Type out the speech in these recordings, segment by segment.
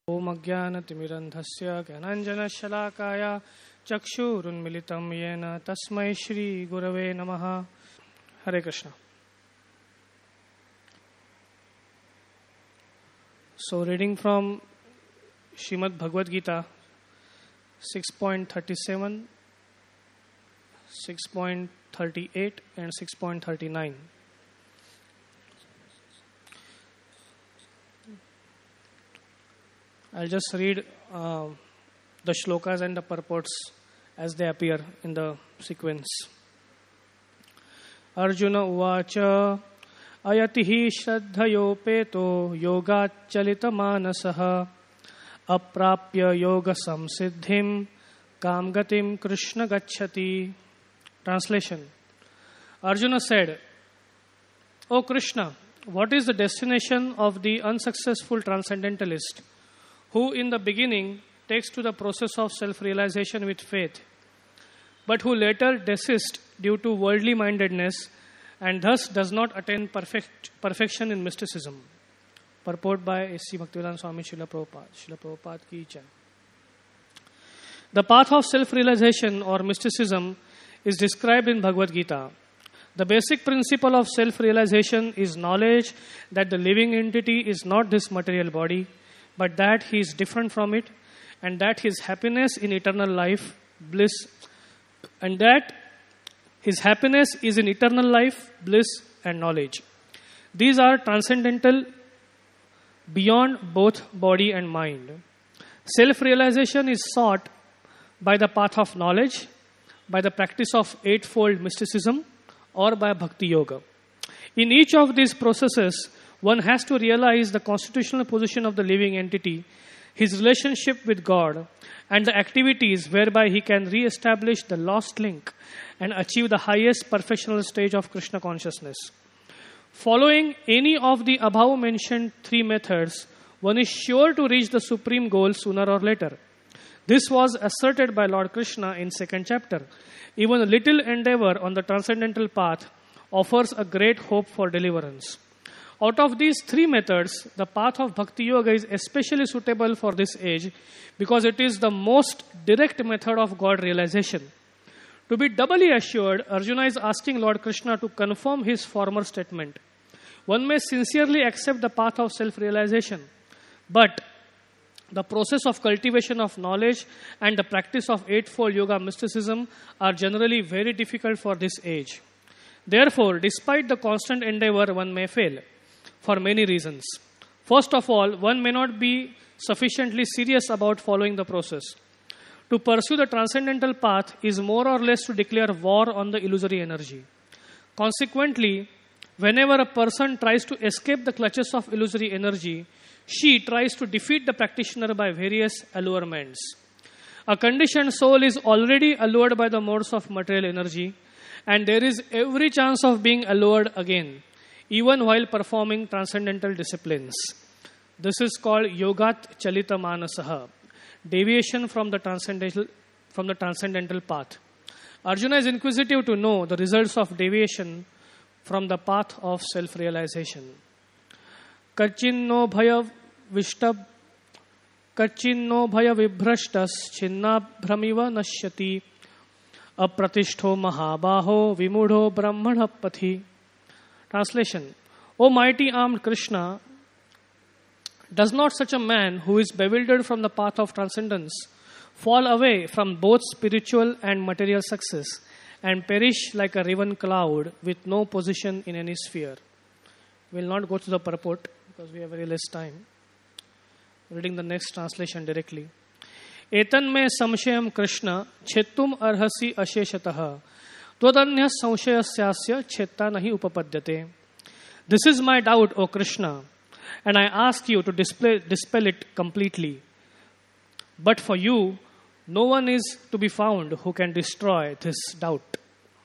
ओम अज्ञानतिमिरन्धस्य ज्ञानाञ्जनशलाकाय चक्षुरुन्मिलितं येन तस्मै श्री गुरवे नमः. Hare Krishna. So reading from Srimad Bhagavad Gita 6.37, 6.38 and 6.39. I'll just read the shlokas and the purports as they appear in the sequence. Arjuna uvacha ayatihi shraddhayopeto yogacchalita manasaha aprapya yoga samsiddhim kamgatim krishna gacchati. Translation. Arjuna said, O Krishna, what is the destination of the unsuccessful transcendentalist who in the beginning takes to the process of self-realization with faith, but who later desists due to worldly mindedness and thus does not attain perfection in mysticism? Purport by A.C. Bhaktivedanta Swami Srila Prabhupada. Srila Prabhupada ki jai. The path of self-realization or mysticism is described in Bhagavad Gita. The basic principle of self-realization is knowledge that the living entity is not this material body, but that he is different from it, and that his happiness in eternal life, bliss, and that his happiness is in eternal life, bliss, and knowledge. These are transcendental beyond both body and mind. Self-realization is sought by the path of knowledge, by the practice of eightfold mysticism, or by bhakti yoga. In each of these processes, one has to realize the constitutional position of the living entity, his relationship with God, and the activities whereby he can re-establish the lost link and achieve the highest perfectional stage of Krishna consciousness. Following any of the above mentioned three methods, one is sure to reach the supreme goal sooner or later. This was asserted by Lord Krishna in 2nd chapter. Even a little endeavor on the transcendental path offers a great hope for deliverance. Out of these three methods, the path of Bhakti Yoga is especially suitable for this age because it is the most direct method of God realization. To be doubly assured, Arjuna is asking Lord Krishna to confirm his former statement. One may sincerely accept the path of self-realization, but the process of cultivation of knowledge and the practice of eightfold yoga mysticism are generally very difficult for this age. Therefore, despite the constant endeavor, one may fail for many reasons. First of all, one may not be sufficiently serious about following the process. To pursue the transcendental path is more or less to declare war on the illusory energy. Consequently, whenever a person tries to escape the clutches of illusory energy, she tries to defeat the practitioner by various allurements. A conditioned soul is already allured by the modes of material energy, and there is every chance of being allured again, even while performing transcendental disciplines. This is called yogat chalita manasaha, deviation from the transcendental path. Arjuna is inquisitive to know the results of deviation from the path of self-realization. Kachinno bhaya vibhrashtas chinnabhramiva nashyati apratishto mahabaho vimudho brahmana pathi. Translation. O mighty armed Krishna, does not such a man who is bewildered from the path of transcendence fall away from both spiritual and material success and perish like a riven cloud with no position in any sphere? We will not go to the purport because we have very less time. Reading the next translation directly. Etan me samshayam Krishna chetum arhasi asheshatah twadanya samshayasyasya chetta nahi upapadyate. This is my doubt, O Krishna, and I ask you to dispel it completely. But for you, no one is to be found who can destroy this doubt.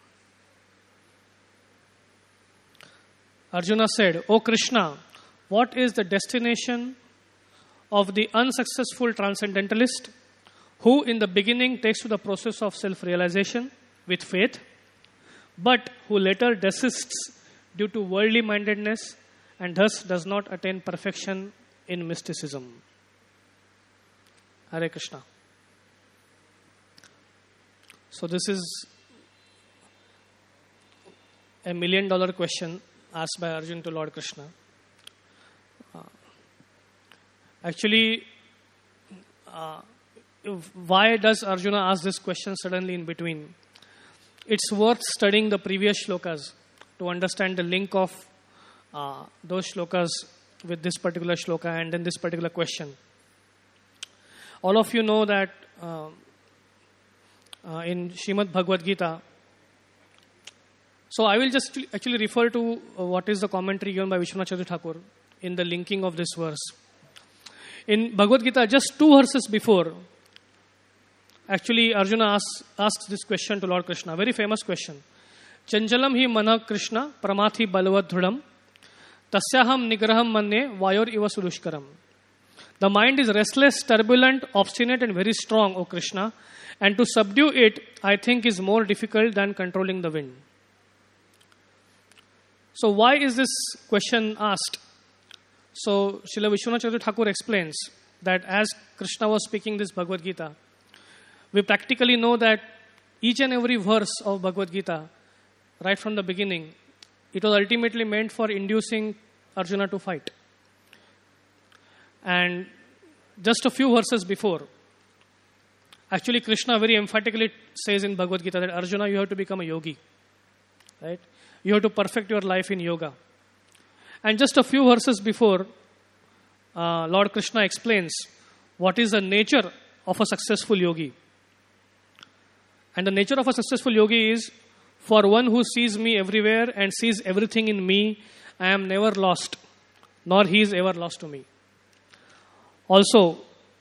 Arjuna said, O Krishna, what is the destination of the unsuccessful transcendentalist who in the beginning takes to the process of self-realization with faith, but who later desists due to worldly mindedness and thus does not attain perfection in mysticism? Hare Krishna. So this is a $1 million question asked by Arjun to Lord Krishna. Actually, why does Arjuna ask this question suddenly in between? It's worth studying the previous shlokas to understand the link of those shlokas with this particular shloka and then this particular question. All of you know that in Srimad Bhagavad Gita, so I will just actually refer to what is the commentary given by Vishwanath Chaturvedi Thakur in the linking of this verse. In Bhagavad Gita, just 2 verses before, actually Arjuna asks this question to Lord Krishna, very famous question. Chanchalam hi manah Krishna pramathi balavad dhrudam tasyaham nigraham manne vayor iva sudushkaram. The mind is restless, turbulent, obstinate and very strong, O Krishna, and to subdue it, I think, is more difficult than controlling the wind. So why is this question asked? So Srila Vishwanath Chaturvedi Thakur explains that as Krishna was speaking this Bhagavad Gita, we practically know that each and every verse of Bhagavad Gita, right from the beginning, it was ultimately meant for inducing Arjuna to fight. And just a few verses before, actually Krishna very emphatically says in Bhagavad Gita that Arjuna, you have to become a yogi. Right? You have to perfect your life in yoga. And just a few verses before, Lord Krishna explains what is the nature of a successful yogi. And the nature of a successful yogi is, for one who sees me everywhere and sees everything in me, I am never lost, nor he is ever lost to me. Also,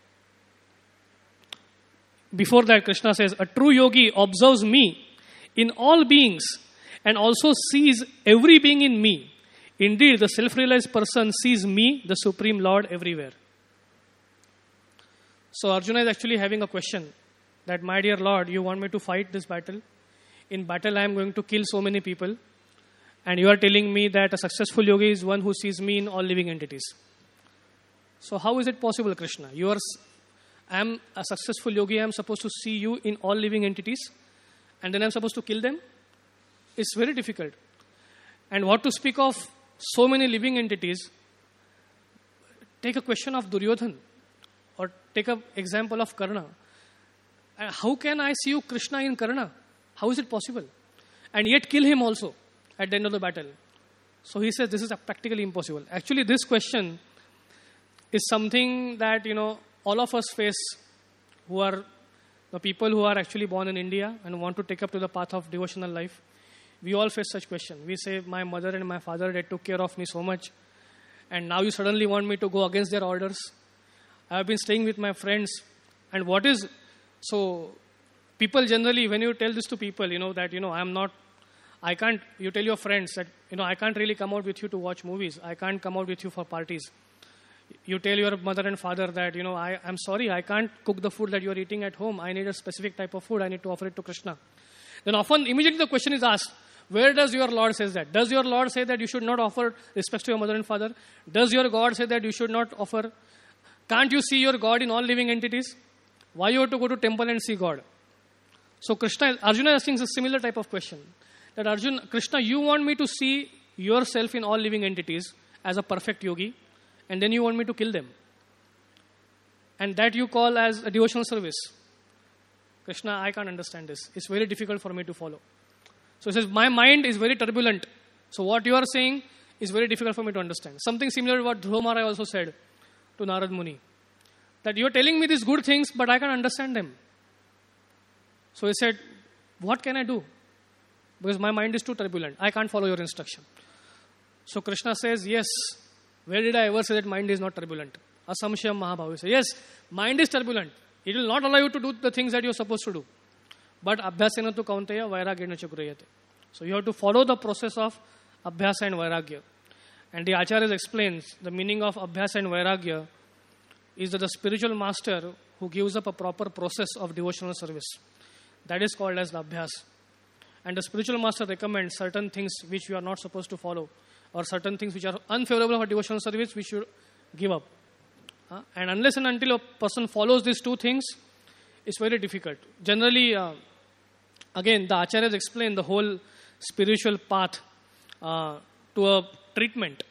before that Krishna says, a true yogi observes me in all beings and also sees every being in me. Indeed, the self-realized person sees me, the Supreme Lord, everywhere. So Arjuna is actually having a question that, my dear Lord, you want me to fight this battle? In battle, I am going to kill so many people. And you are telling me that a successful yogi is one who sees me in all living entities. So how is it possible, Krishna? I am a successful yogi, I am supposed to see you in all living entities, and then I am supposed to kill them? It's very difficult. And what to speak of so many living entities? Take a question of Duryodhan, or take an example of Karna. How can I see you, Krishna, in Karna? How is it possible? And yet kill him also at the end of the battle. So he says this is practically impossible. Actually, this question is something that, all of us face, who are the people who are actually born in India and want to take up to the path of devotional life. We all face such question. We say, my mother and my father, they took care of me so much, and now you suddenly want me to go against their orders. I have been staying with my friends, and so people generally, when you tell this to people, I can't, you tell your friends that, I can't really come out with you to watch movies. I can't come out with you for parties. You tell your mother and father that, I'm sorry, I can't cook the food that you are eating at home. I need a specific type of food. I need to offer it to Krishna. Then often, immediately the question is asked, where does your Lord say that? Does your Lord say that you should not offer respect to your mother and father? Does your God say that you should not offer? Can't you see your God in all living entities? Why you have to go to temple and see God? So Arjuna is asking a similar type of question. That Krishna, you want me to see yourself in all living entities as a perfect yogi, and then you want me to kill them. And that you call as a devotional service. Krishna, I can't understand this. It's very difficult for me to follow. So he says, my mind is very turbulent. So what you are saying is very difficult for me to understand. Something similar to what Dhruva Maharaj also said to Narad Muni. That you are telling me these good things, but I can't understand them. So he said, what can I do? Because my mind is too turbulent. I can't follow your instruction. So Krishna says, yes, where did I ever say that mind is not turbulent? Asamshayam Mahabhavi says, yes, mind is turbulent. It will not allow you to do the things that you are supposed to do. But abhyasena tu kaunteya vairagyena chakrayate. So you have to follow the process of abhyasa and vairagya. And the Acharyas explains the meaning of abhyasa and vairagya is that the spiritual master who gives up a proper process of devotional service. That is called as the abhyas. And the spiritual master recommends certain things which you are not supposed to follow, or certain things which are unfavorable for devotional service which you give up. And unless and until a person follows these two things, it's very difficult. Generally, again, the acharyas explain the whole spiritual path to a treatment.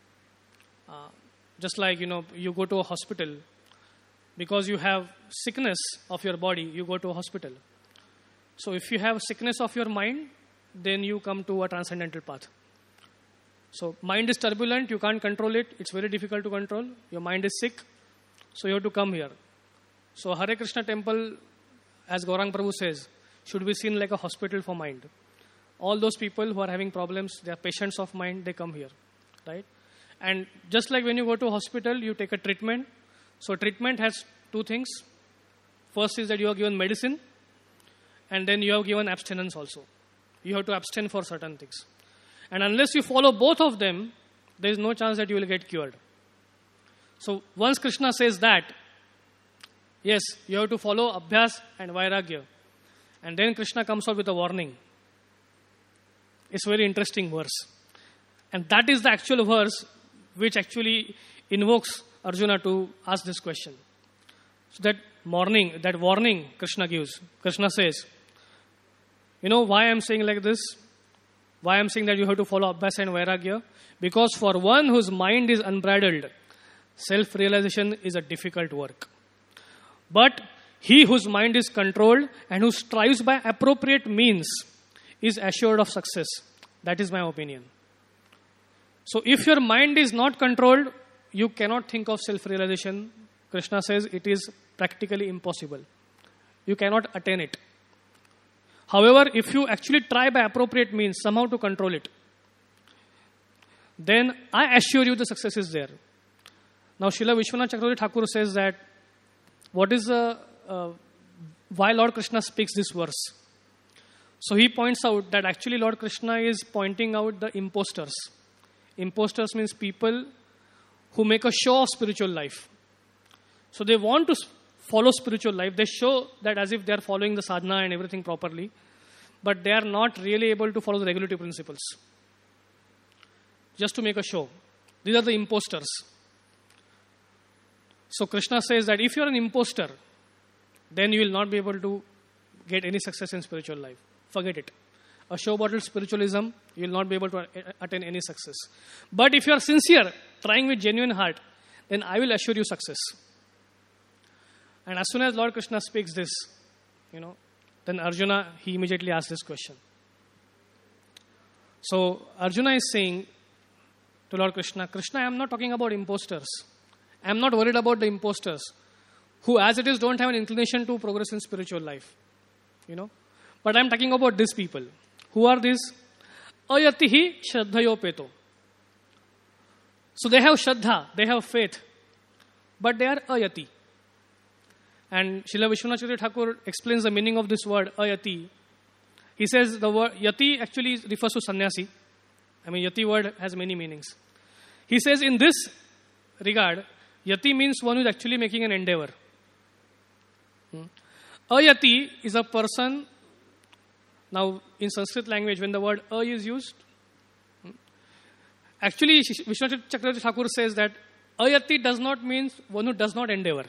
Just like, you go to a hospital. Because you have sickness of your body, you go to a hospital. So if you have sickness of your mind, then you come to a transcendental path. So mind is turbulent, you can't control it. It's very difficult to control. Your mind is sick, so you have to come here. So Hare Krishna temple, as Gaurang Prabhu says, should be seen like a hospital for mind. All those people who are having problems, they are patients of mind, they come here, right? And just like when you go to a hospital, you take a treatment. So treatment has two things. First is that you are given medicine, and then you have given abstinence also. You have to abstain for certain things. And unless you follow both of them, there is no chance that you will get cured. So once Krishna says that, yes, you have to follow Abhyas and Vairagya. And then Krishna comes out with a warning. It's a very interesting verse. And that is the actual verse which actually invokes Arjuna to ask this question. So that warning Krishna gives. Krishna says, why I am saying like this? Why I am saying that you have to follow Abhyas and Vairagya? Because for one whose mind is unbridled, self-realization is a difficult work. But he whose mind is controlled and who strives by appropriate means is assured of success. That is my opinion. So if your mind is not controlled, you cannot think of self-realization. Krishna says it is practically impossible. You cannot attain it. However, if you actually try by appropriate means somehow to control it, then I assure you the success is there. Now, Srila Vishwanath Chakravarti Thakur says that why Lord Krishna speaks this verse. So he points out that actually Lord Krishna is pointing out the imposters. Imposters means people who make a show of spiritual life. So they want to follow spiritual life. They show that as if they are following the sadhana and everything properly, but they are not really able to follow the regulative principles. Just to make a show. These are the imposters. So Krishna says that if you are an imposter, then you will not be able to get any success in spiritual life. Forget it. A show-bottle spiritualism, you will not be able to attain any success. But if you are sincere, trying with genuine heart, then I will assure you success. And as soon as Lord Krishna speaks this, then Arjuna, he immediately asks this question. So Arjuna is saying to Lord Krishna, Krishna, I am not talking about imposters. I am not worried about the imposters who as it is don't have an inclination to progress in spiritual life. But I am talking about these people. Who are these? Ayatihi shraddhayopeto. So they have shraddha, they have faith, but they are ayati. And Srila Vishwanath Chakravarti Thakur explains the meaning of this word ayati. He says the word yati actually refers to sannyasi. Yati word has many meanings. He says in this regard, yati means one who is actually making an endeavor. Ayati is a person. Now, in Sanskrit language, when the word a is used, actually Vishwanath Chakravarti Thakur says that ayati does not mean one who does not endeavor.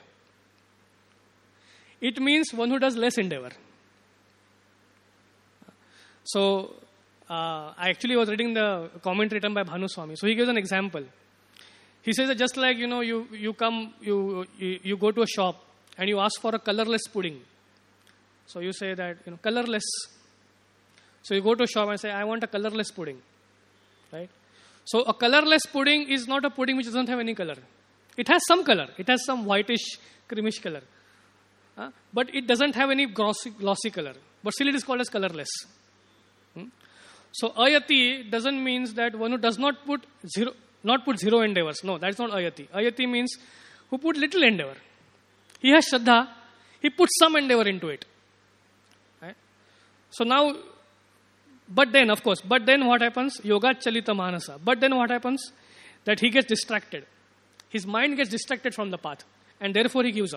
It means one who does less endeavor. So, I actually was reading the commentary written by Bhanu Swami. So he gives an example. He says that just like, you go to a shop and you ask for a colorless pudding. So you say that, colorless. So you go to a shop and say, I want a colorless pudding. Right? So a colorless pudding is not a pudding which doesn't have any color. It has some color. It has some whitish, creamish color. But it doesn't have any glossy color. But still it is called as colorless. So ayati doesn't mean that one who does not put zero endeavors. No, that's not ayati. Ayati means who put little endeavor. He has shraddha. He puts some endeavor into it. Right? So now, but then what happens? Yoga chalita manasa. But then what happens? That he gets distracted. His mind gets distracted from the path. And therefore he gives up.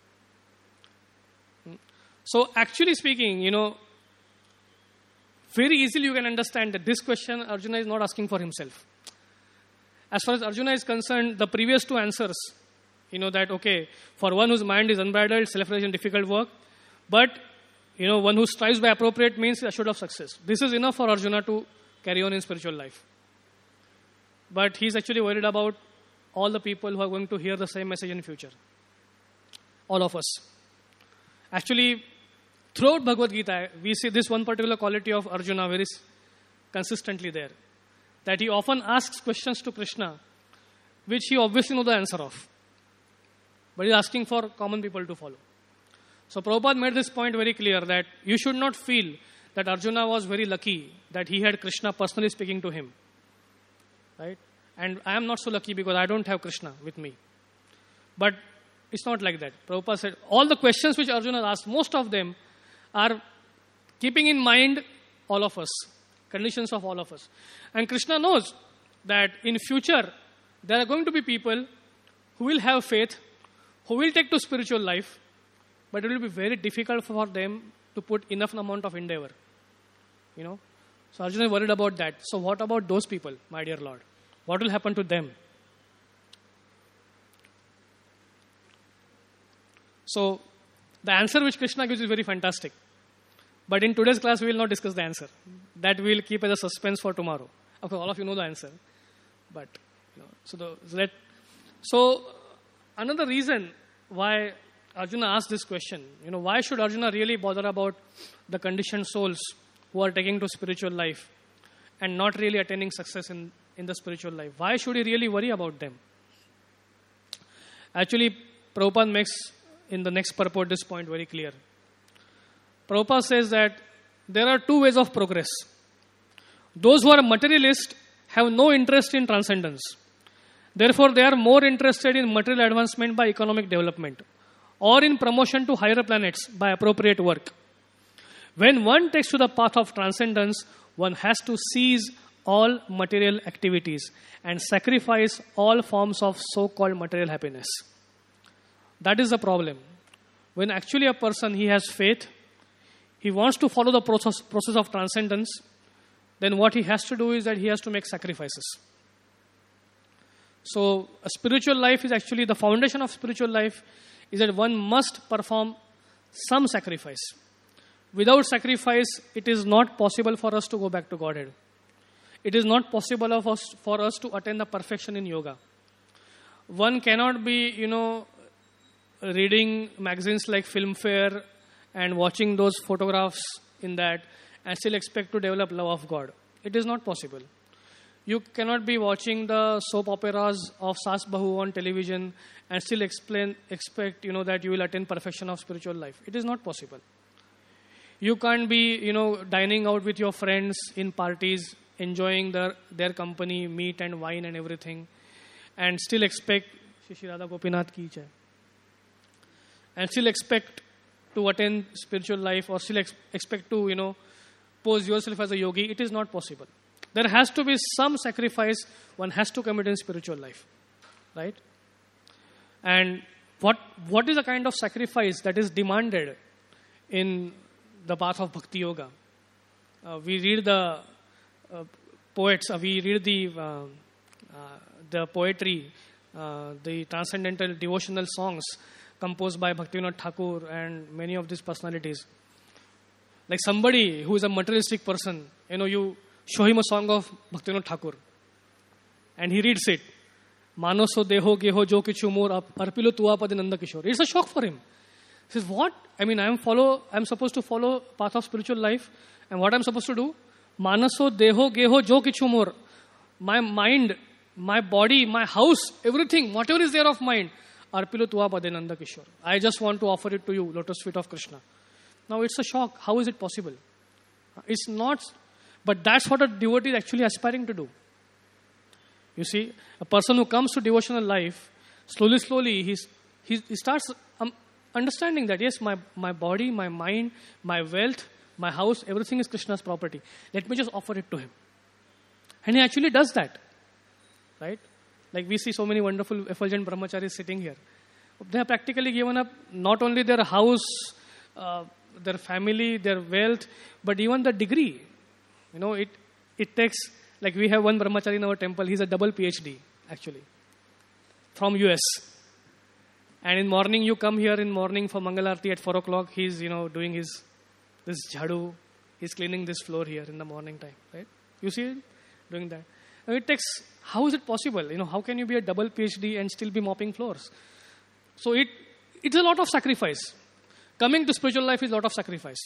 So actually speaking, very easily you can understand that this question Arjuna is not asking for himself. As far as Arjuna is concerned, the previous two answers that, okay, for one whose mind is unbridled, self-realization difficult work, but, one who strives by appropriate means is assured of success. This is enough for Arjuna to carry on in spiritual life. But he's actually worried about all the people who are going to hear the same message in future. All of us. Actually, throughout Bhagavad Gita, we see this one particular quality of Arjuna very consistently there. That he often asks questions to Krishna, which he obviously knows the answer of. But he's asking for common people to follow. So Prabhupada made this point very clear that you should not feel that Arjuna was very lucky that he had Krishna personally speaking to him. Right? And I am not so lucky because I don't have Krishna with me. But it's not like that. Prabhupada said, all the questions which Arjuna asked, most of them are keeping in mind all of us, conditions of all of us. And Krishna knows that in future, there are going to be people who will have faith, who will take to spiritual life, but it will be very difficult for them to put enough amount of endeavor. So Arjuna is worried about that. So what about those people, my dear Lord? What will happen to them? So the answer which Krishna gives is very fantastic. But in today's class, we will not discuss the answer. That we will keep as a suspense for tomorrow. Of course, all of you know the answer. But, so another reason why Arjuna asked this question, why should Arjuna really bother about the conditioned souls who are taking to spiritual life and not really attaining success in the spiritual life? Why should he really worry about them? Actually, Prabhupada makes in the next purport this point very clear. Prabhupada says that there are two ways of progress. Those who are materialist have no interest in transcendence. Therefore, they are more interested in material advancement by economic development or in promotion to higher planets by appropriate work. When one takes to the path of transcendence, one has to cease all material activities and sacrifice all forms of so-called material happiness. That is the problem. When actually a person, he has faith, he wants to follow the process of transcendence, then what he has to do is that he has to make sacrifices. So a spiritual life is actually, the foundation of spiritual life is that one must perform some sacrifice. Without sacrifice, it is not possible for us to go back to Godhead. It is not possible for us to attain the perfection in yoga. One cannot be, reading magazines like Filmfare and watching those photographs in that and still expect to develop love of God. It is not possible. You cannot be watching the soap operas of Sas Bahu on television and still expect that you will attain perfection of spiritual life. It is not possible. You can't be, dining out with your friends in parties, enjoying their company, meat and wine and everything, and still expect Shri Radha Gopinath ki jai, and still expect to attain spiritual life or still expect to, pose yourself as a yogi. It is not possible. There has to be some sacrifice one has to commit in spiritual life, right? And what is the kind of sacrifice that is demanded in the path of Bhakti Yoga? We read the poets, we read the poetry, the transcendental devotional songs composed by Bhaktivinoda Thakur and many of these personalities. Like somebody who is a materialistic person, you show him a song of Bhaktivinoda Thakur and he reads it. Manoso deho geho jo kichu mor arpilo tua padi nanda kishore. It's a shock for him. He says, what? I'm supposed to follow path of spiritual life, and what I'm supposed to do? Manaso deho geho jo kichu mor. My mind, my body, my house, everything, whatever is there of mind, arpilo tua pade nanda kishore. I just want to offer it to you, lotus feet of Krishna. Now it's a shock. How is it possible? It's not, but that's what a devotee is actually aspiring to do. You see, a person who comes to devotional life, slowly he starts understanding that, yes, my body, my mind, my wealth, my house, everything is Krishna's property. Let me just offer it to him. And he actually does that. Right? Like we see so many wonderful effulgent brahmacharis sitting here. They have practically given up not only their house, their family, their wealth, but even the degree. It takes, like we have one brahmachari in our temple, he's a double PhD, actually, from US. And in morning, you come here in morning for Mangalarti at 4 o'clock. He's, doing this jhadu. He's cleaning this floor here in the morning time, right? You see it? Doing that. Now it takes, how is it possible? How can you be a double PhD and still be mopping floors? So it's a lot of sacrifice. Coming to spiritual life is a lot of sacrifice.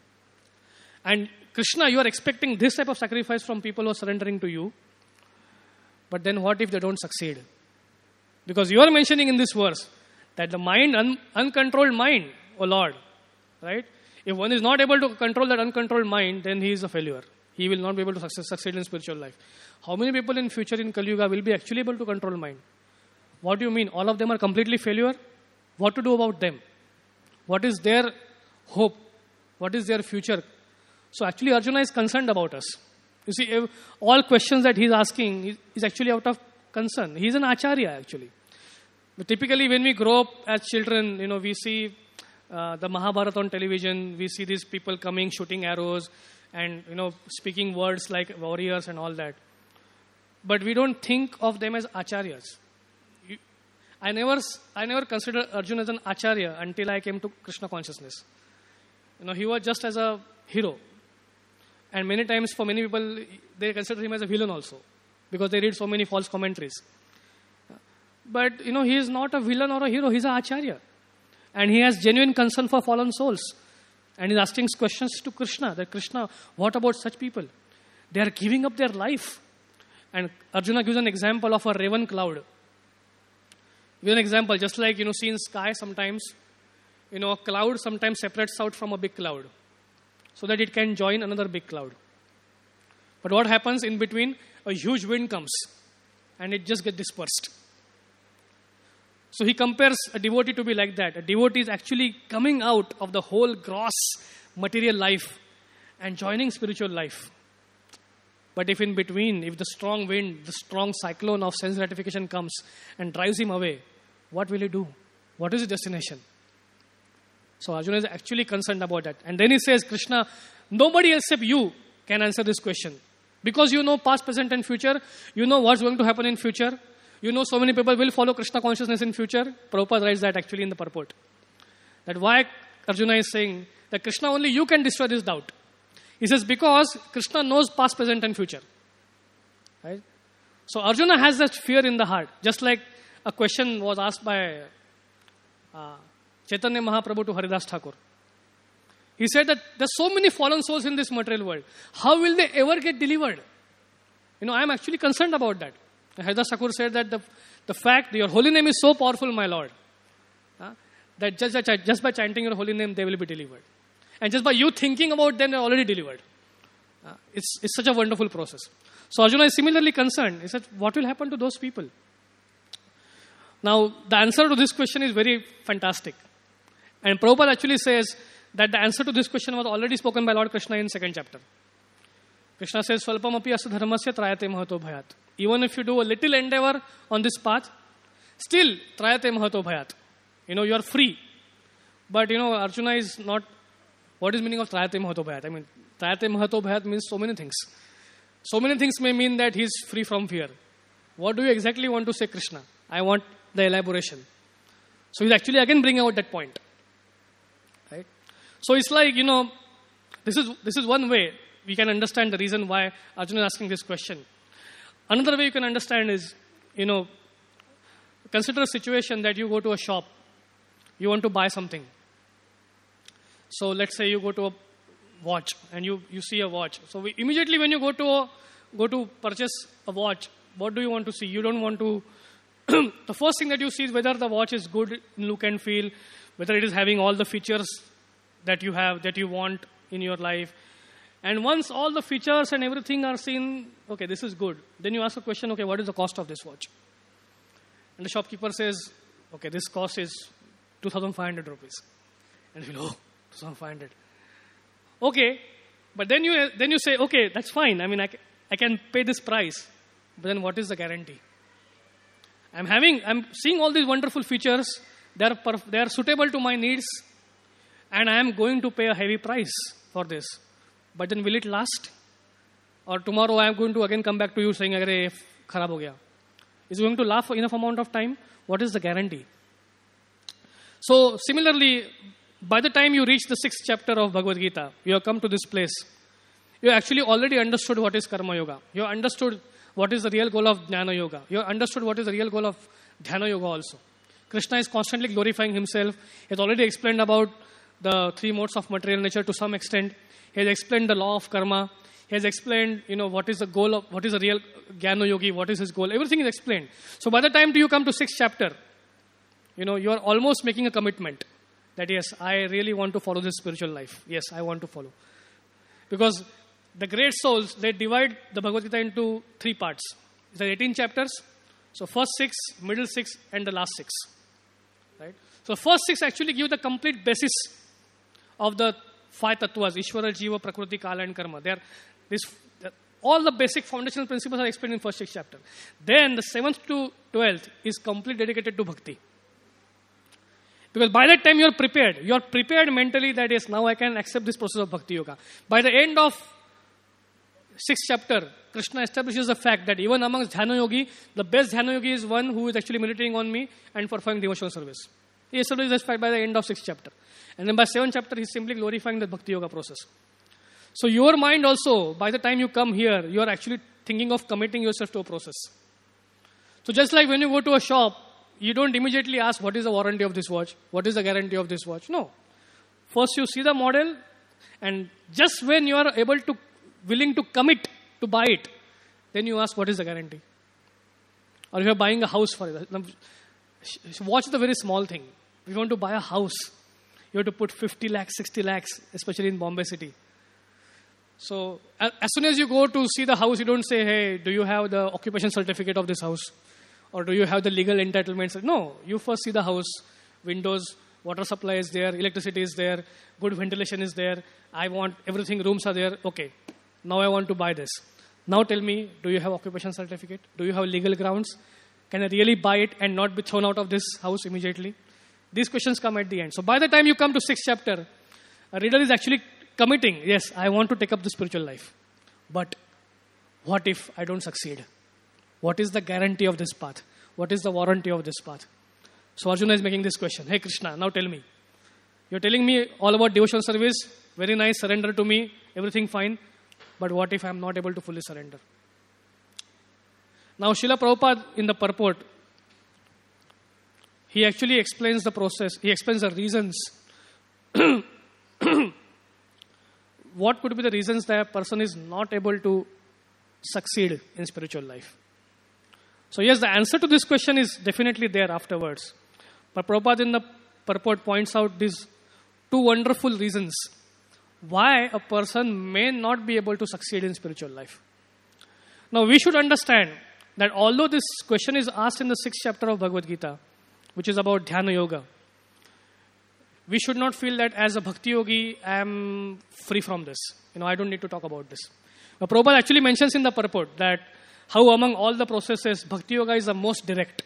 And Krishna, you are expecting this type of sacrifice from people who are surrendering to you. But then what if they don't succeed? Because you are mentioning in this verse that the mind, uncontrolled mind, oh Lord, right? If one is not able to control that uncontrolled mind, then he is a failure. He will not be able to succeed in spiritual life. How many people in future in Kali Yuga will be actually able to control mind? What do you mean? All of them are completely failure? What to do about them? What is their hope? What is their future? So actually Arjuna is concerned about us. You see, all questions that he's asking is actually out of concern. He's an acharya actually. But typically when we grow up as children, we see the Mahabharata on television. We see these people coming, shooting arrows and, speaking words like warriors and all that. But we don't think of them as acharyas. I never considered Arjuna as an acharya until I came to Krishna consciousness. He was just as a hero. And many times for many people, they consider him as a villain also. Because they read so many false commentaries. But, he is not a villain or a hero. He's an acharya. And he has genuine concern for fallen souls. And he's asking questions to Krishna. That Krishna, what about such people? They are giving up their life. And Arjuna gives an example of a raven cloud. Give an example, just like, see in sky sometimes, a cloud sometimes separates out from a big cloud. So that it can join another big cloud. But what happens in between? A huge wind comes. And it just gets dispersed. So he compares a devotee to be like that. A devotee is actually coming out of the whole gross material life and joining spiritual life. But if in between, if the strong wind, the strong cyclone of sense gratification comes and drives him away, what will he do? What is his destination? So Arjuna is actually concerned about that. And then he says, Krishna, nobody except you can answer this question. Because you know past, present and future. You know what's going to happen in future. You know so many people will follow Krishna consciousness in future. Prabhupada writes that actually in the purport. That why Arjuna is saying that Krishna only you can destroy this doubt. He says because Krishna knows past, present and future. Right? So Arjuna has that fear in the heart. Just like a question was asked by Chaitanya Mahaprabhu to Haridas Thakur. He said that there's so many fallen souls in this material world. How will they ever get delivered? I am actually concerned about that. Haridas Thakur said that the fact that your holy name is so powerful, my Lord, that just by chanting your holy name, they will be delivered. And just by you thinking about them, they're already delivered. It's such a wonderful process. So Arjuna is similarly concerned. He said, what will happen to those people? Now, the answer to this question is very fantastic. And Prabhupada actually says that the answer to this question was already spoken by Lord Krishna in 2nd chapter. Krishna says, Swalpam api asa dharmasya trayate mahato bhayat. Even if you do a little endeavor on this path, still trayate mahato bhayat. You are free. But, Arjuna is not... What is meaning of trayate mahato bhayat? I mean, trayate mahato bhayat means so many things. So many things may mean that he is free from fear. What do you exactly want to say, Krishna? I want the elaboration. So he's actually again bringing out that point. Right? So it's like, this is one way we can understand the reason why Arjuna is asking this question. Another way you can understand is, consider a situation that you go to a shop. You want to buy something. So let's say you go to a watch and you see a watch. So immediately when you go to purchase a watch, what do you want to see? You don't want to... the first thing that you see is whether the watch is good in look and feel, whether it is having all the features that you have, that you want in your life. And once all the features and everything are seen, okay, this is good. Then you ask a question, okay, what is the cost of this watch? And the shopkeeper says, okay, this cost is 2,500 rupees. And you feel, 2,500. Okay, but then you say, okay, that's fine. I mean, I can pay this price. But then what is the guarantee? I'm seeing all these wonderful features. They are suitable to my needs. And I am going to pay a heavy price for this. But then will it last? Or tomorrow I am going to again come back to you saying, "Arey, kharab ho gaya." Is it going to last for enough amount of time? What is the guarantee? So similarly, by the time you reach the 6th chapter of Bhagavad Gita, you have come to this place. You actually already understood what is Karma Yoga. You understood what is the real goal of Jnana Yoga. You understood what is the real goal of Dhyana Yoga also. Krishna is constantly glorifying himself. He has already explained about the 3 modes of material nature to some extent. He has explained the law of karma. He has explained, what is the goal of, what is the real Jnana Yogi, what is his goal. Everything is explained. So by the time you come to 6th chapter, you are almost making a commitment that yes, I really want to follow this spiritual life. Yes, I want to follow. Because the great souls, they divide the Bhagavad Gita into 3 parts. There are 18 chapters. So first 6, middle 6, and the last 6. Right? So first 6 actually give the complete basis of the 5 tattvas, Ishvara, Jiva, Prakriti, Kala, and Karma. All the basic foundational principles are explained in first 6 chapters. Then the 7th to 12th is completely dedicated to bhakti. Because by that time you are prepared mentally that yes, now I can accept this process of bhakti yoga. By the end of 6th chapter, Krishna establishes the fact that even amongst Dhyana Yogi, the best Dhyana Yogi is one who is actually meditating on me and performing devotional service. He establishes this fact by the end of 6th chapter. And then by 7th chapter, he is simply glorifying the bhakti yoga process. So your mind also, by the time you come here, you are actually thinking of committing yourself to a process. So just like when you go to a shop, you don't immediately ask what is the warranty of this watch, what is the guarantee of this watch. No. First you see the model, and just when you are willing to commit to buy it, then you ask what is the guarantee. Or if you are buying a house for it. Watch the very small thing. If you want to buy a house, you have to put 50 lakhs, 60 lakhs, especially in Bombay city. So as soon as you go to see the house, you don't say, hey, do you have the occupation certificate of this house? Or do you have the legal entitlements? No, you first see the house, windows, water supply is there, electricity is there, good ventilation is there, I want everything, rooms are there. Okay, now I want to buy this. Now tell me, do you have occupation certificate? Do you have legal grounds? Can I really buy it and not be thrown out of this house immediately? These questions come at the end. So by the time you come to 6th chapter, a reader is actually committing, yes, I want to take up the spiritual life. But what if I don't succeed? What is the guarantee of this path? What is the warranty of this path? So Arjuna is making this question. Hey Krishna, now tell me. You're telling me all about devotional service. Very nice, surrender to me. Everything fine. But what if I'm not able to fully surrender? Now Srila Prabhupada in the purport, he actually explains the process. He explains the reasons. What could be the reasons that a person is not able to succeed in spiritual life? So yes, the answer to this question is definitely there afterwards. But Prabhupada in the purport points out these 2 wonderful reasons why a person may not be able to succeed in spiritual life. Now we should understand that although this question is asked in the 6th chapter of Bhagavad Gita, which is about Dhyana Yoga, we should not feel that as a Bhakti Yogi, I am free from this. I don't need to talk about this. But Prabhupada actually mentions in the purport that how among all the processes, Bhakti Yoga is the most direct.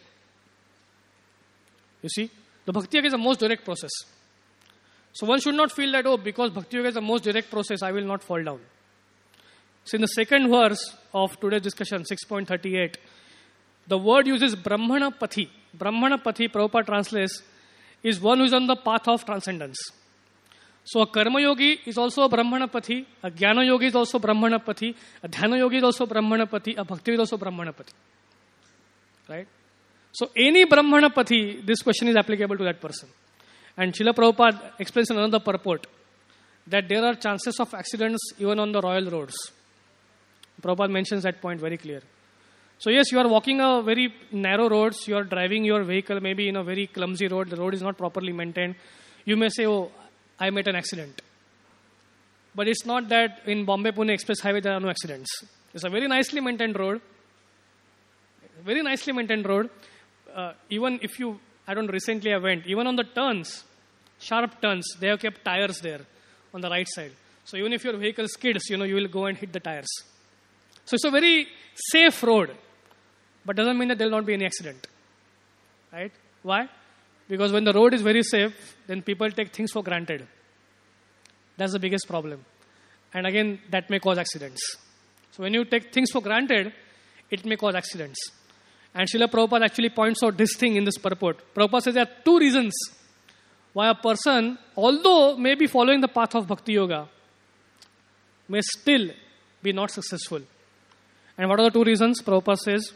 You see, the Bhakti Yoga is the most direct process. So one should not feel that, because Bhakti Yoga is the most direct process, I will not fall down. So in the second verse of today's discussion, 6.38, the word uses Brahmana Pathi. Brahmana Pathi, Prabhupada translates, is one who is on the path of transcendence. So a Karma Yogi is also a Brahmana Pathi, a Jnana Yogi is also Brahmana Pathi, a Dhyana Yogi is also Brahmana Pathi, a Bhakti is also Brahmana Pathi. Right? So any Brahmana Pathi, this question is applicable to that person. And Srila Prabhupada explains in another purport that there are chances of accidents even on the royal roads. Prabhupada mentions that point very clear. So yes, you are walking a very narrow roads, you are driving your vehicle maybe in a very clumsy road, the road is not properly maintained. You may say, I met an accident. But it's not that in Bombay-Pune Express Highway there are no accidents. It's a very nicely maintained road. Very nicely maintained road. Even if recently I went, even on the turns, sharp turns, they have kept tires there on the right side. So even if your vehicle skids, you will go and hit the tires. So it's a very safe road. But doesn't mean that there will not be any accident. Right? Why? Because when the road is very safe, then people take things for granted. That's the biggest problem. And again, that may cause accidents. So when you take things for granted, it may cause accidents. And Srila Prabhupada actually points out this thing in this purport. Prabhupada says there are 2 reasons why a person, although may be following the path of Bhakti Yoga, may still be not successful. And what are the two reasons? Prabhupada says,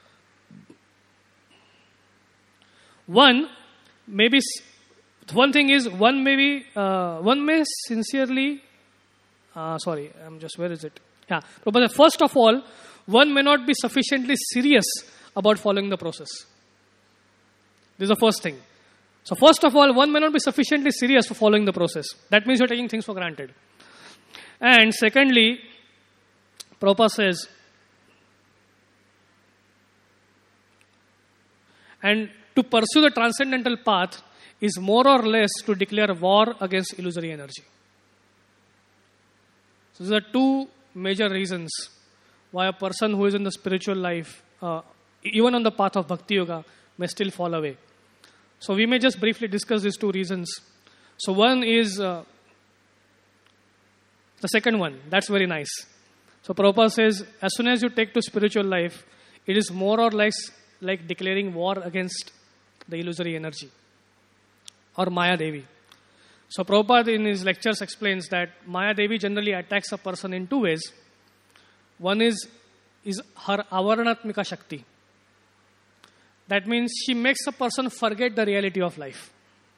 one thing is, one may sincerely, where is it? Yeah, Prabhupada said, first of all, one may not be sufficiently serious about following the process. This is the first thing. So first of all, one may not be sufficiently serious for following the process. That means you're taking things for granted. And secondly, Prabhupada says, and to pursue the transcendental path is more or less to declare war against illusory energy. So these are two major reasons why a person who is in the spiritual life, even on the path of Bhakti Yoga, may still fall away. So we may just briefly discuss these two reasons. So one is the second one. That's very nice. So Prabhupada says, as soon as you take to spiritual life, it is more or less like declaring war against the illusory energy or Maya Devi. So Prabhupada in his lectures explains that Maya Devi generally attacks a person in two ways. One is her avaranatmika shakti. That means she makes a person forget the reality of life.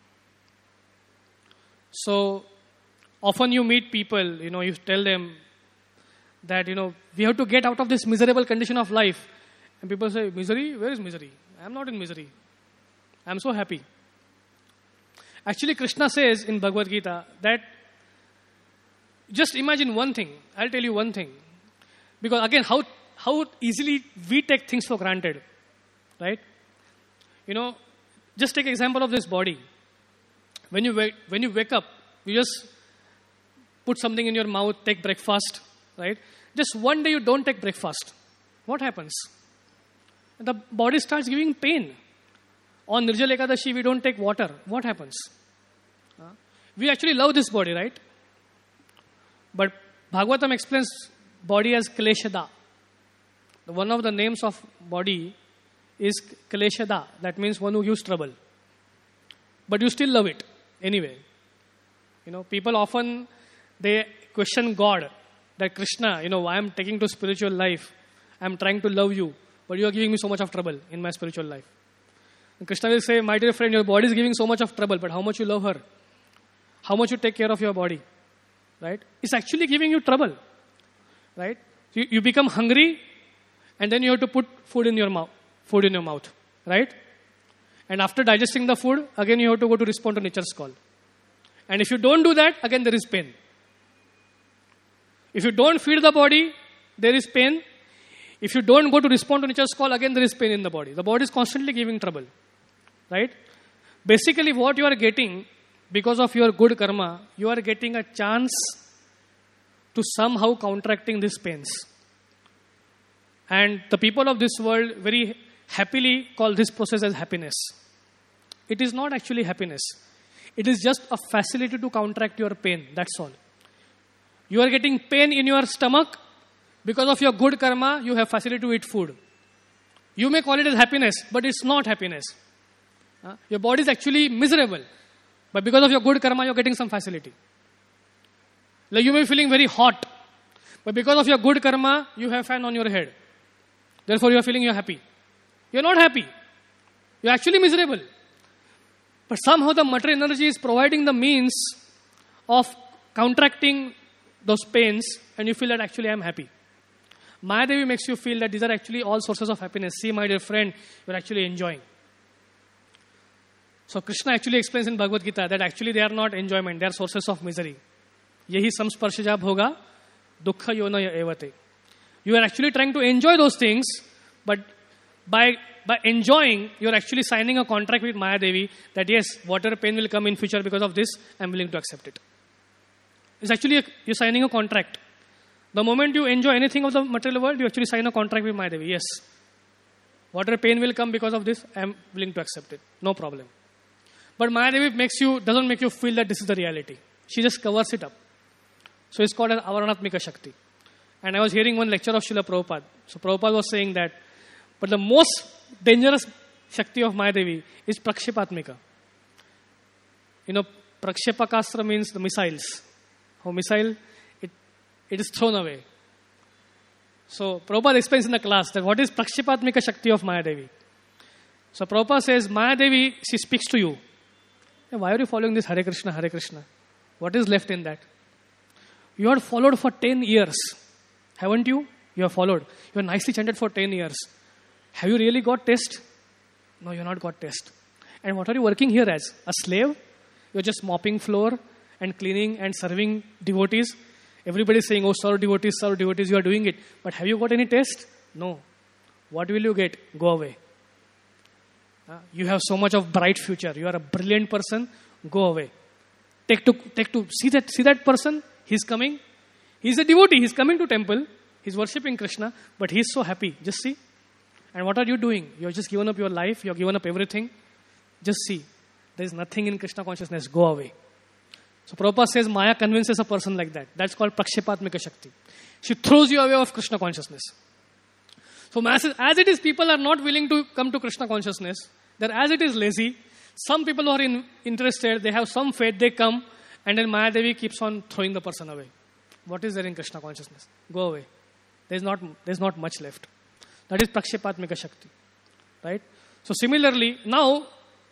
So often you meet people, you tell them that, we have to get out of this miserable condition of life. And people say, misery? Where is misery? I am not in misery. I am so happy. Actually, Krishna says in Bhagavad Gita that just imagine one thing. I'll tell you one thing. Because again, how easily we take things for granted. Right? Just take an example of this body. When you wake up, you just put something in your mouth, take breakfast, right? Just one day you don't take breakfast. What happens? The body starts giving pain. On Nirjala Ekadashi, we don't take water. What happens? We actually love this body, right? But Bhagavatam explains body as Kleshada. One of the names of body is Kleshada. That means one who gives trouble. But you still love it anyway. People often, they question God. That Krishna, I am taking to spiritual life. I am trying to love you. But you are giving me so much of trouble in my spiritual life. And Krishna will say, my dear friend, your body is giving so much of trouble. But how much you love her? How much you take care of your body? Right? It's actually giving you trouble. Right? You become hungry. And then you have to put food in your mouth. Right? And after digesting the food, again you have to go to respond to nature's call. And if you don't do that, again there is pain. If you don't feed the body, there is pain. If you don't go to respond to nature's call, again there is pain in the body. The body is constantly giving trouble. Right? Basically what you are getting, because of your good karma, you are getting a chance to somehow counteracting these pains. And the people of this world very happily call this process as happiness. It is not actually happiness. It is just a facility to counteract your pain. That's all. You are getting pain in your stomach. Because of your good karma, you have facility to eat food. You may call it as happiness, but it's not happiness. Your body is actually miserable. But because of your good karma, you're getting some facility. Like you may be feeling very hot. But because of your good karma, you have fan on your head. Therefore, you're feeling you're happy. You're not happy. You're actually miserable. But somehow the material energy is providing the means of counteracting those pains, and you feel that actually I'm happy. Maya Devi makes you feel that these are actually all sources of happiness. See, my dear friend, you're actually enjoying. So Krishna actually explains in Bhagavad Gita that actually they are not enjoyment, they are sources of misery. Yehi samsparshaja bhoga dukkha yona evate. You are actually trying to enjoy those things, but by enjoying, you are actually signing a contract with Maya Devi that yes, whatever pain will come in future because of this, I am willing to accept it. It's actually, you're signing a contract. The moment you enjoy anything of the material world, you actually sign a contract with Maya Devi. Yes, whatever pain will come because of this, I am willing to accept it. No problem. But Maya Devi doesn't make you feel that this is the reality. She just covers it up. So it's called as avaranatmika shakti. And I was hearing one lecture of Srila Prabhupada. So Prabhupada was saying that, but the most dangerous shakti of Maya Devi is prakshipatmika. Prakshepakastra means the missiles. How missile, it is thrown away. So Prabhupada explains in the class that what is Prakshepatmika Shakti of Mayadevi. So Prabhupada says, Mayadevi, she speaks to you. Why are you following this Hare Krishna, Hare Krishna? What is left in that? You have followed for 10 years. Haven't you? You have followed. You have nicely chanted for 10 years. Have you really got taste? No, you have not got taste. And what are you working here as? A slave? You're just mopping floor and cleaning and serving devotees. Everybody is saying, oh, serve devotees, you are doing it. But have you got any taste? No. What will you get? Go away. You have so much of bright future. You are a brilliant person. Go away. Take to see that person. He's coming. He's a devotee. He's coming to temple. He's worshipping Krishna. But he's so happy. Just see. And what are you doing? You have just given up your life. You have given up everything. Just see. There is nothing in Krishna consciousness. Go away. So Prabhupada says Maya convinces a person like that. That's called Prakshepatmika Shakti. She throws you away of Krishna consciousness. So as it is, people are not willing to come to Krishna consciousness. They're as it is lazy. Some people who are interested, they have some faith, they come, and then Mayadevi keeps on throwing the person away. What is there in Krishna consciousness? Go away. There's not much left. That is Prakshepatmika Shakti. Right? So similarly, now,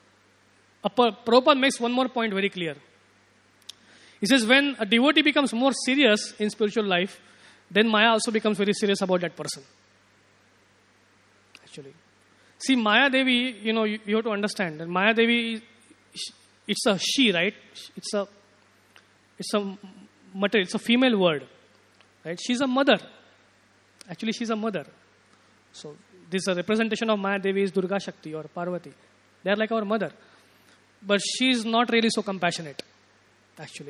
Prabhupada makes one more point very clear. He says when a devotee becomes more serious in spiritual life, then Maya also becomes very serious about that person. Actually. See, Maya Devi, you have to understand that Maya Devi, it's a she, right? It's a material, it's a female word. Right? She's a mother. Actually, she's a mother. So, this is a representation of Maya Devi is Durga Shakti or Parvati. They are like our mother. But she's not really so compassionate, actually.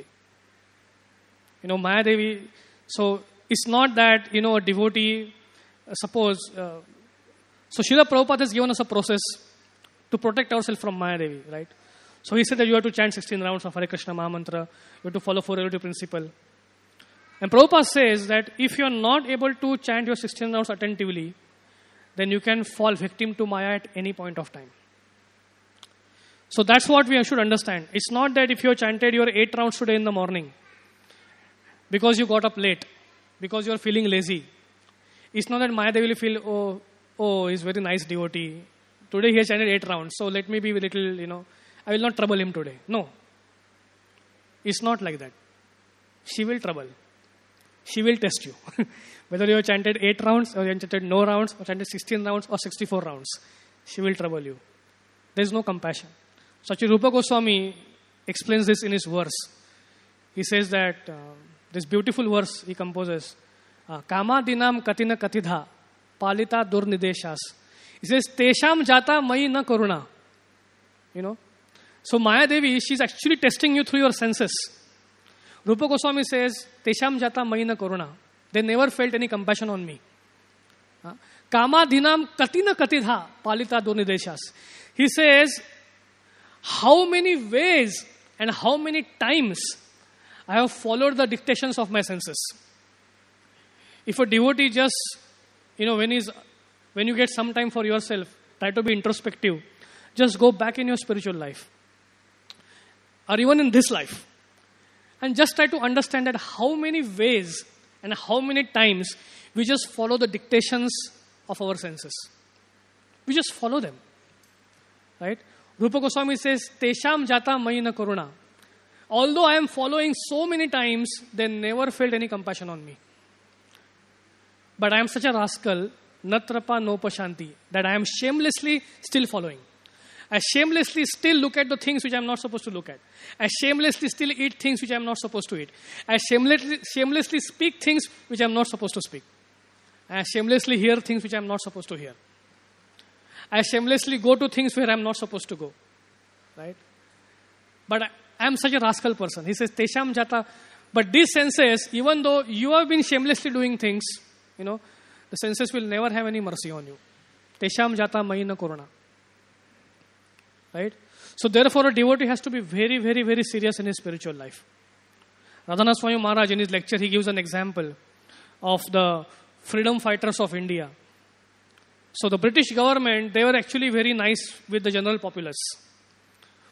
Maya Devi, so it's not that, a devotee, suppose, so Srila Prabhupada has given us a process to protect ourselves from Maya Devi, right? So he said that you have to chant 16 rounds of Hare Krishna Mahamantra, you have to follow 4 relative principle. And Prabhupada says that if you are not able to chant your 16 rounds attentively, then you can fall victim to Maya at any point of time. So that's what we should understand. It's not that if you have chanted your 8 rounds today in the morning, because you got up late, because you are feeling lazy, it's not that Maya Devi will feel, oh, he's very nice devotee. Today he has chanted 8 rounds, so let me be a little, I will not trouble him today. No. It's not like that. She will trouble. She will test you. Whether you have chanted 8 rounds, or you have chanted no rounds, or chanted 16 rounds, or 64 rounds, she will trouble you. There is no compassion. So Sri Rupa Goswami explains this in his verse. He says that, this beautiful verse he composes, Kama dinam katina katidha, palita durnideshas. He says, Tesham jata mai na karuna. So Maya Devi, she's actually testing you through your senses. Rupa Goswami says, Tesham jata mai na karuna. They never felt any compassion on me. Kama dinam katina katidha, palita durnideshas. He says, how many ways and how many times I have followed the dictations of my senses. If a devotee just, when you get some time for yourself, try to be introspective. Just go back in your spiritual life. Or even in this life. And just try to understand that how many ways and how many times we just follow the dictations of our senses. We just follow them. Right? Rupa Goswami says, Tesham jata mai na karuna. Although I am following so many times, they never felt any compassion on me. But I am such a rascal, natrapa no pashanti, that I am shamelessly still following. I shamelessly still look at the things which I am not supposed to look at. I shamelessly still eat things which I am not supposed to eat. I shamelessly speak things which I am not supposed to speak. I shamelessly hear things which I am not supposed to hear. I shamelessly go to things where I am not supposed to go. Right? But I am such a rascal person. He says, Tesham jata. But these senses, even though you have been shamelessly doing things, the senses will never have any mercy on you. Tesham jata mai na karuna. Right? So therefore a devotee has to be very, very, very serious in his spiritual life. Radhanath Swami Maharaj in his lecture, he gives an example of the freedom fighters of India. So the British government, they were actually very nice with the general populace.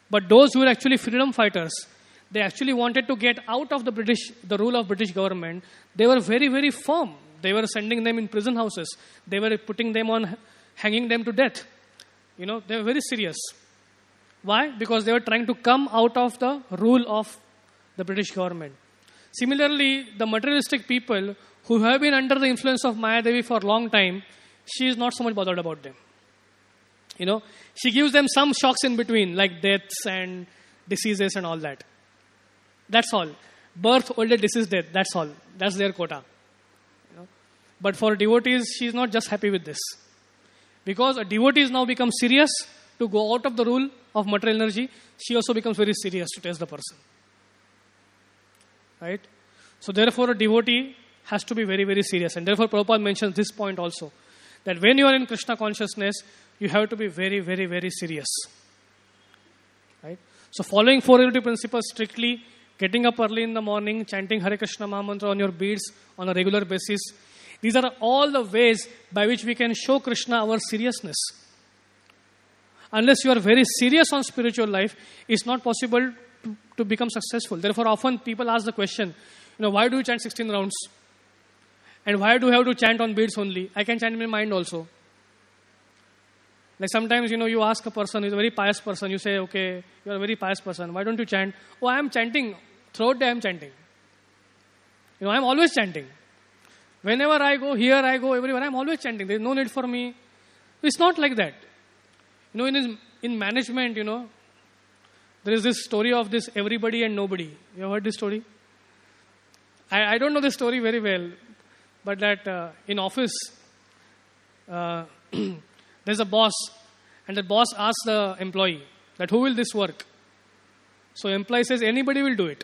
But those who were actually freedom fighters, they actually wanted to get out of the rule of British government. They were very, very firm. They were sending them in prison houses. They were putting them on, hanging them to death. They were very serious. Why? Because they were trying to come out of the rule of the British government. Similarly, the materialistic people who have been under the influence of Maya Devi for a long time, she is not so much bothered about them. She gives them some shocks in between, like deaths and diseases and all that. That's all. Birth, old age, disease, death. That's all. That's their quota. But for devotees, she is not just happy with this. Because a devotee has now become serious to go out of the rule of material energy, she also becomes very serious to test the person. Right? So therefore, a devotee has to be very, very serious. And therefore, Prabhupada mentions this point also. That when you are in Krishna consciousness, you have to be very, very, very serious. Right? So following four relative principles strictly, getting up early in the morning, chanting Hare Krishna Maha Mantra on your beads on a regular basis, these are all the ways by which we can show Krishna our seriousness. Unless you are very serious on spiritual life, it's not possible to become successful. Therefore, often people ask the question, why do you chant 16 rounds? And why do you have to chant on beads only? I can chant in my mind also. Like sometimes, you ask a person, who is a very pious person, you say, okay, you are a very pious person, why don't you chant? Oh, I am chanting. Throughout the day I am chanting. I am always chanting. Whenever I go, here I go, everywhere, I am always chanting. There is no need for me. It's not like that. In management, there is this story of this everybody and nobody. You have heard this story? I don't know this story very well, but that in office, there's a boss, and the boss asks the employee that who will this work? So employee says anybody will do it.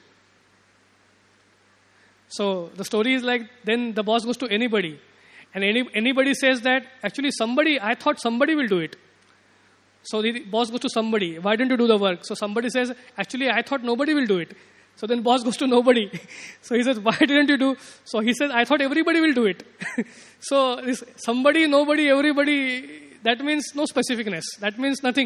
So the story is like, then the boss goes to anybody, and anybody says that actually I thought somebody will do it. So the boss goes to somebody, why didn't you do the work? So somebody says, actually I thought nobody will do it. So then boss goes to nobody. So he says, why didn't you do? So he says, I thought everybody will do it. So this somebody, nobody, everybody, that means no specificness. That means nothing.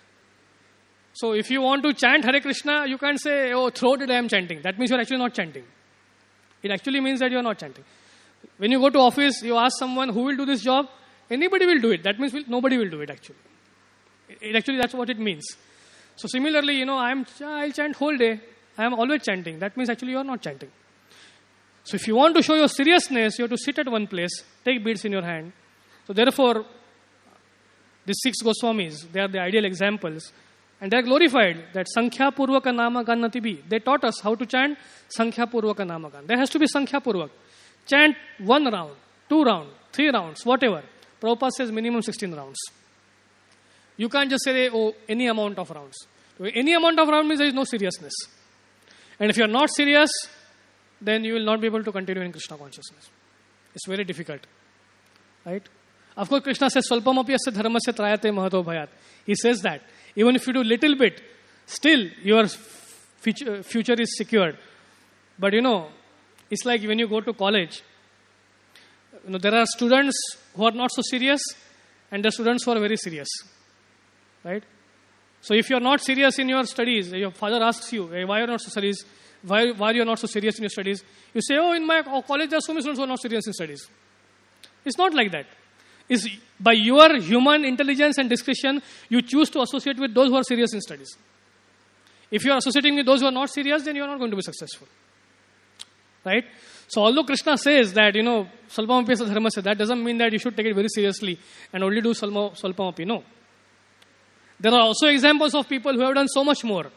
So if you want to chant Hare Krishna, you can't say, oh, throughout the day I am chanting. That means you are actually not chanting. It actually means that you are not chanting. When you go to office, you ask someone who will do this job, anybody will do it. That means nobody will do it actually. That's what it means. So similarly, I'll chant whole day. I am always chanting. That means actually you are not chanting. So if you want to show your seriousness, you have to sit at one place, take beads in your hand. So therefore, these 6 Goswamis, they are the ideal examples. And they are glorified that Sankhya Purvaka Nama Gannati Bhi. They taught us how to chant Sankhya Purvaka Nama Gan. There has to be Sankhya Purvak. Chant 1 round, 2 rounds, 3 rounds, whatever. Prabhupada says minimum 16 rounds. You can't just say, any amount of rounds. Any amount of rounds means there is no seriousness. And if you are not serious, then you will not be able to continue in Krishna consciousness. It's very difficult. Right? Of course, Krishna says, Swalpamapi asya dharmasya trayate mahato bhayat. He says that. Even if you do little bit, still your future is secured. But it's like when you go to college, there are students who are not so serious and there are students who are very serious. Right? So if you are not serious in your studies, your father asks you, hey, why are you not so serious? Why you are not so serious in your studies? You say, in my college there are so many students who are not serious in studies. It's not like that. It's by your human intelligence and discretion, you choose to associate with those who are serious in studies. If you are associating with those who are not serious, then you are not going to be successful. Right? So although Krishna says that, Salpamapi asya dharmasya, that doesn't mean that you should take it very seriously and only do Salpamapi. No. There are also examples of people who have done so much more.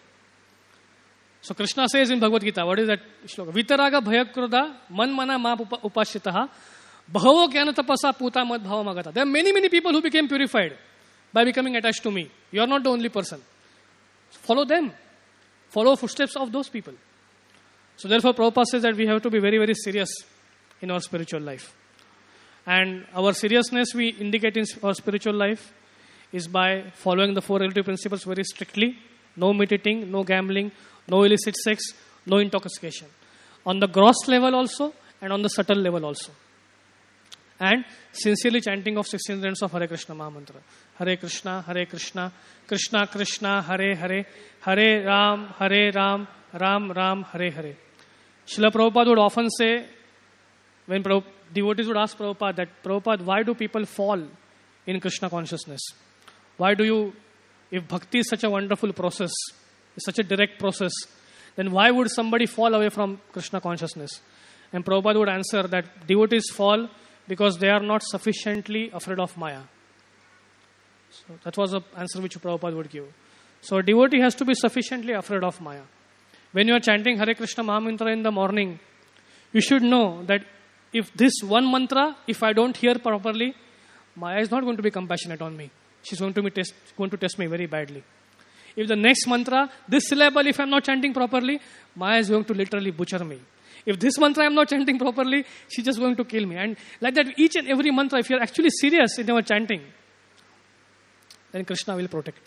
So Krishna says in Bhagavad Gita, what is that shloka? Vitaraga bhayakroda man mana ma upashitaha bhavo jnana tapasa puta mad bhavamagata. There are many, many people who became purified by becoming attached to me. You are not the only person. Follow them. Follow footsteps of those people. So therefore Prabhupada says that we have to be very, very serious in our spiritual life. And our seriousness we indicate in our spiritual life is by following the 4 relative principles very strictly. No meat eating, no gambling, no illicit sex, no intoxication. On the gross level also and on the subtle level also. And sincerely chanting of 16 rounds of Hare Krishna Maha Mantra. Hare Krishna, Krishna Krishna, Hare Hare, Hare Ram, Ram Ram, Hare Hare. Srila Prabhupada would often say, when devotees would ask Prabhupada that, Prabhupada, why do people fall in Krishna consciousness? Why do you, if bhakti is such a wonderful process, it's such a direct process, then why would somebody fall away from Krishna consciousness? And Prabhupada would answer that devotees fall because they are not sufficiently afraid of Maya. So that was the answer which Prabhupada would give. So a devotee has to be sufficiently afraid of Maya. When you are chanting Hare Krishna Mahamantra in the morning, you should know that if this one mantra, if I don't hear properly, Maya is not going to be compassionate on me. She's going to test me very badly. If the next mantra, this syllable, if I'm not chanting properly, Maya is going to literally butcher me. If this mantra I'm not chanting properly, she's just going to kill me. And like that, each and every mantra, if you're actually serious in your chanting, then Krishna will protect.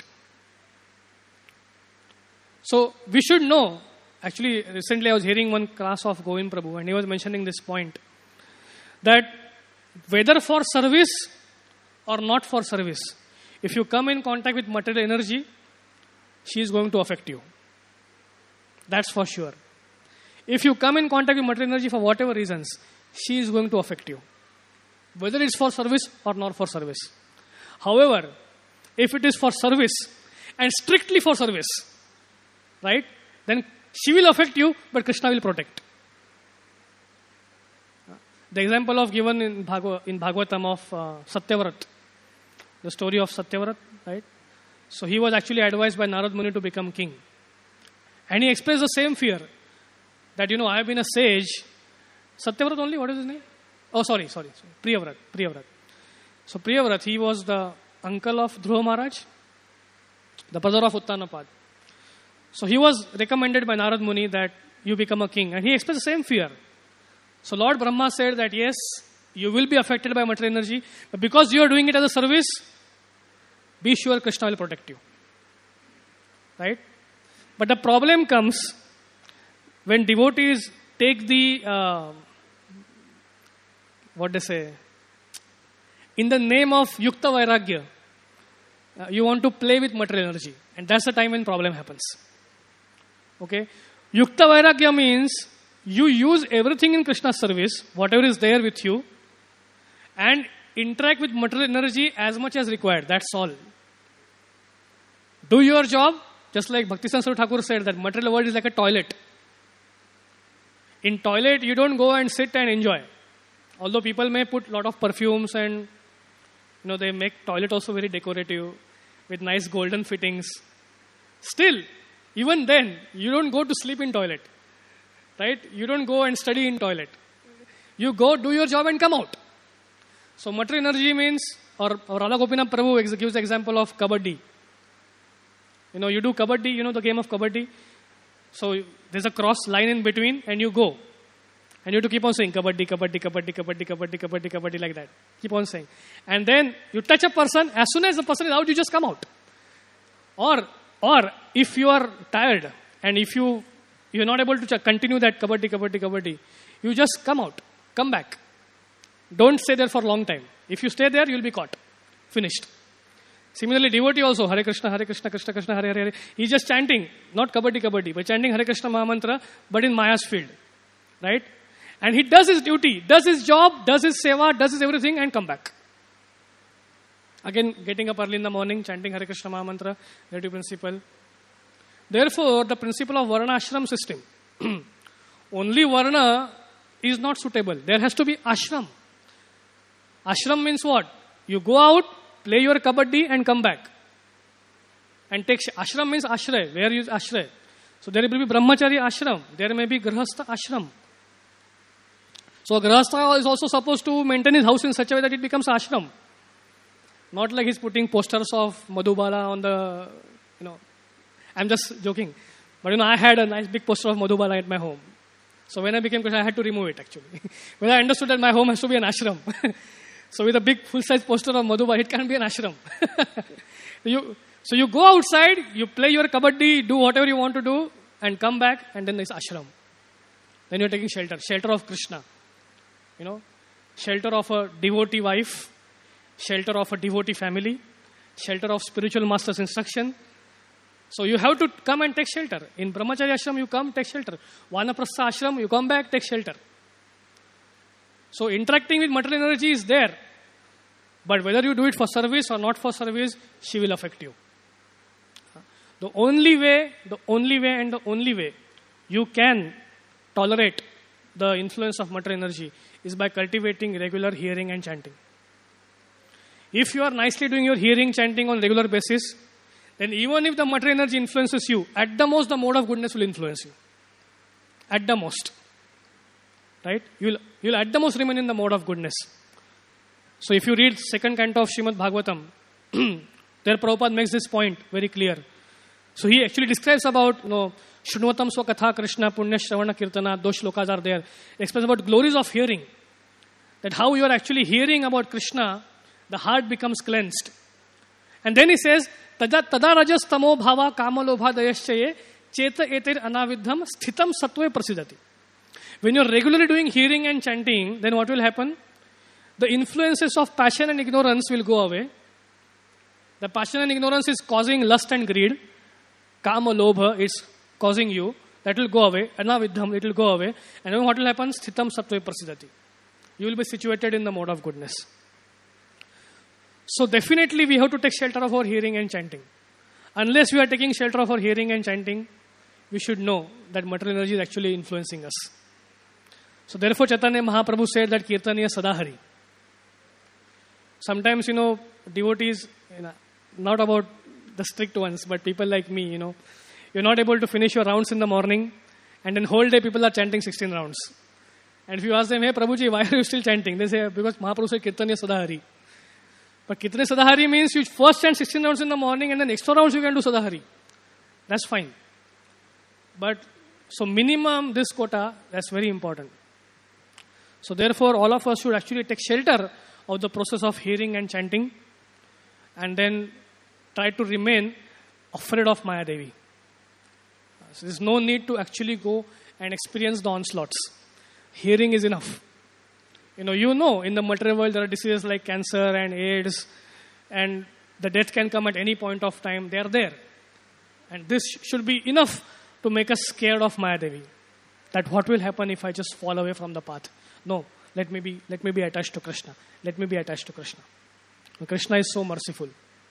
So we should know. Actually, recently I was hearing one class of Govind Prabhu, and he was mentioning this point, that whether for service or not for service, if you come in contact with material energy, she is going to affect you. That's for sure. If you come in contact with material energy for whatever reasons, she is going to affect you. Whether it's for service or not for service. However, if it is for service and strictly for service, right, then she will affect you, but Krishna will protect. The example of given in Bhagavatam of Satyavrat, the story of Satyavrat, right? So he was actually advised by Narad Muni to become king. And he expressed the same fear that, I have been a sage. Satyavrat only, what is his name? Oh, sorry. Priyavrat. So Priyavrat, he was the uncle of Dhruva Maharaj, the brother of Uttanapad. So he was recommended by Narad Muni that you become a king. And he expressed the same fear. So Lord Brahma said that yes, you will be affected by material energy, but because you are doing it as a service, be sure Krishna will protect you. Right? But the problem comes when devotees take the, in the name of Yukta Vairagya, you want to play with material energy. And that's the time when problem happens. Okay? Yukta Vairagya means you use everything in Krishna's service, whatever is there with you, and interact with material energy as much as required. That's all. Do your job, just like Bhakti Saraswati Thakur said that material world is like a toilet. In toilet, you don't go and sit and enjoy. Although people may put a lot of perfumes and, they make toilet also very decorative with nice golden fittings. Still, even then, you don't go to sleep in toilet. Right? You don't go and study in toilet. You go, do your job and come out. So material energy means, or Radha Gopinath Prabhu gives the example of kabaddi. You do kabaddi, the game of kabaddi. So there's a cross line in between and you go. And you have to keep on saying kabaddi, kabaddi, kabaddi, kabaddi, kabaddi, kabaddi, kabaddi, like that. Keep on saying. And then you touch a person, as soon as the person is out, you just come out. Or if you are tired and if you're not able to continue that kabaddi, kabaddi, kabaddi, you just come out. Come back. Don't stay there for a long time. If you stay there, you'll be caught. Finished. Similarly, devotee also, Hare Krishna, Krishna Krishna, Hare Hare. He's just chanting, not kabaddi, kabaddi, but chanting Hare Krishna Mahamantra, but in Maya's field. Right? And he does his duty, does his job, does his seva, does his everything, and come back. Again, getting up early in the morning, chanting Hare Krishna Mahamantra, relative principle. Therefore, the principle of Varna Ashram system, only Varna is not suitable. There has to be ashram. Ashram means what? You go out, play your kabaddi and come back. And take ashram means ashray, where you use ashray. So there will be brahmachari ashram. There may be grahastha ashram. So grahastha is also supposed to maintain his house in such a way that it becomes ashram. Not like he's putting posters of Madhubala on the, I'm just joking. But I had a nice big poster of Madhubala at my home. So when I became Krishna, I had to remove it actually. When I understood that my home has to be an ashram. So with a big full-size poster of Madhubala, it can't be an ashram. So you go outside, you play your kabaddi, do whatever you want to do, and come back, and then there's ashram. Then you're taking shelter of Krishna. Shelter of a devotee wife, shelter of a devotee family, shelter of spiritual master's instruction. So you have to come and take shelter. In Brahmacharya ashram, you come, take shelter. Vanaprastha ashram, you come back, take shelter. So interacting with material energy is there. But whether you do it for service or not for service, she will affect you. The only way you can tolerate the influence of material energy is by cultivating regular hearing and chanting. If you are nicely doing your hearing, chanting on regular basis, then even if the material energy influences you, at the most the mode of goodness will influence you. At the most. Right? You'll at the most remain in the mode of goodness. So if you read second canto of Srimad Bhagavatam, there Prabhupada makes this point very clear. So he actually describes about, Shrunvatam Swakatha Krishna Punya Shravana Kirtana, those shlokas are there. He explains about glories of hearing. That how you are actually hearing about Krishna, the heart becomes cleansed. And then he says, Tada rajas tamo bhava kamalobha dayaschaye cheta etir anavidham sthitam sattve prasidati. When you are regularly doing hearing and chanting, then what will happen? The influences of passion and ignorance will go away. The passion and ignorance is causing lust and greed. Kama lobha is causing you. That will go away. Anavidham, it will go away. And then what will happen? Sthitam sattve prasidati. You will be situated in the mode of goodness. So definitely we have to take shelter of our hearing and chanting. Unless we are taking shelter of our hearing and chanting, we should know that material energy is actually influencing us. So therefore Chaitanya Mahaprabhu said that Kirtaniya Sadahari. Sometimes, devotees, not about the strict ones, but people like me, you're not able to finish your rounds in the morning, and then whole day people are chanting 16 rounds. And if you ask them, hey Prabhuji, why are you still chanting? They say, because Mahaprabhu said Kirtaniya Sadahari. But Kirtaniya Sadahari means you first chant 16 rounds in the morning, and then extra rounds you can do Sadahari. That's fine. But, so minimum this quota, that's very important. So therefore, all of us should actually take shelter of the process of hearing and chanting, and then try to remain afraid of Maya Devi. So there's no need to actually go and experience the onslaughts. Hearing is enough. In the material world there are diseases like cancer and AIDS, and the death can come at any point of time. They are there. And this should be enough to make us scared of Maya Devi. That what will happen if I just fall away from the path? No, let me be attached to Krishna. Let me be attached to Krishna. Krishna is so merciful.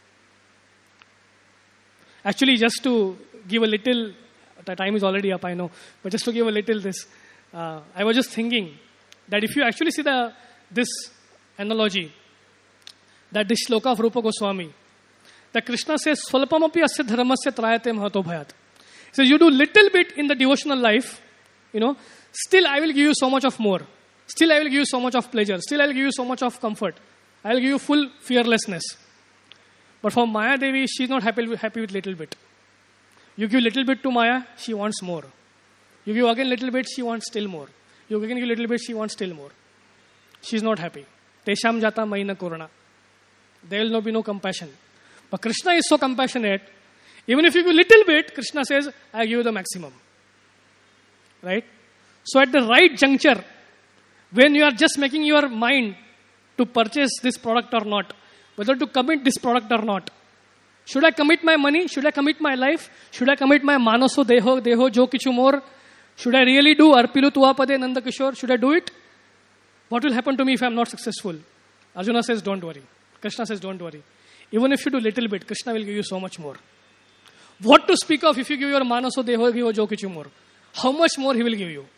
Actually, just to give a little, the time is already up, I know, but just to give a little this, I was just thinking that if you actually see this analogy, that this shloka of Rupa Goswami, that Krishna says, Swalpamapi asya dharmasya trayate mahato bhayat. He says, you do little bit in the devotional life, still I will give you so much of more. Still I will give you so much of pleasure. Still I will give you so much of comfort. I will give you full fearlessness. But for Maya Devi, she is not happy with little bit. You give little bit to Maya, she wants more. You give again little bit, she wants still more. You again give little bit, she wants still more. She is not happy. Tesham jata maina koruna. There will be no compassion. But Krishna is so compassionate. Even if you give little bit, Krishna says, I give you the maximum. Right? So at the right juncture, when you are just making your mind to purchase this product or not, whether to commit this product or not, should I commit my money? Should I commit my life? Should I commit my manaso deho jo kichu more? Should I really do arpilu tuapade nanda kishore? Should I do it? What will happen to me if I am not successful? Arjuna says, don't worry. Krishna says, don't worry. Even if you do little bit, Krishna will give you so much more. What to speak of if you give your manaso deho jo kichu more? How much more he will give you?